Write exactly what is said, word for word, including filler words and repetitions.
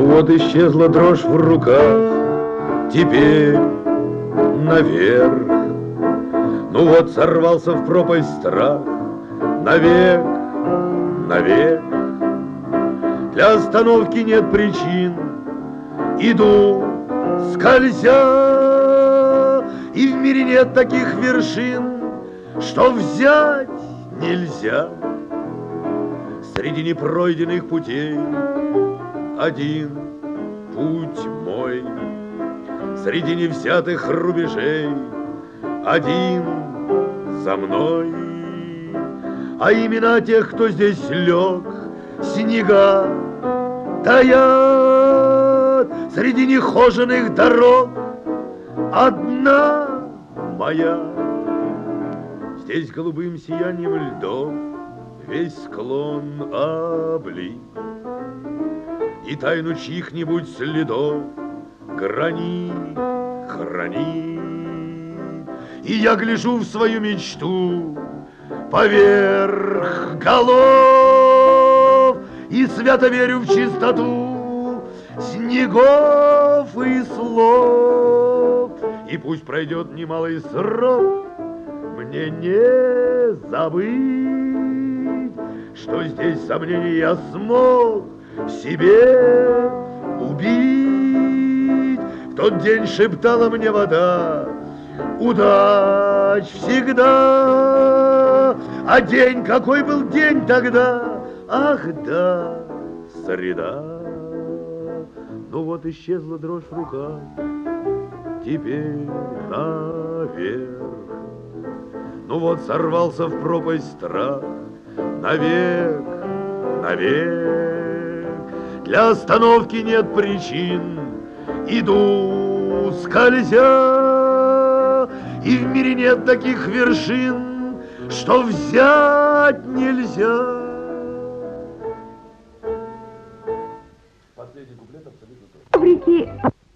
вот исчезла дрожь в руках, теперь наверх. Ну вот сорвался в пропасть страх, навек, навек. Для остановки нет причин, иду, скользя, и в мире нет таких вершин, что взять нельзя. Среди непройденных путей один путь мой, среди невзятых рубежей один за мной. А имена тех, кто здесь лег, снега таят среди нехоженных дорог. Одна моя. Здесь голубым сиянием льдов весь склон облит, и тайну чьих-нибудь следов гранит, хранит. И я гляжу в свою мечту поверх голов и свято верю в чистоту снегов и слов. И пусть пройдет немалый срок, мне не забыть, что здесь сомнений я смог в себе убить. В тот день шептала мне вода: удач всегда. А день, какой был день тогда? Ах да, среда. Ну вот исчезла дрожь в руках, теперь наверх. Ну вот сорвался в пропасть страх, навек, навек. Для остановки нет причин, иду, скользя, и в мире нет таких вершин, что взять нельзя.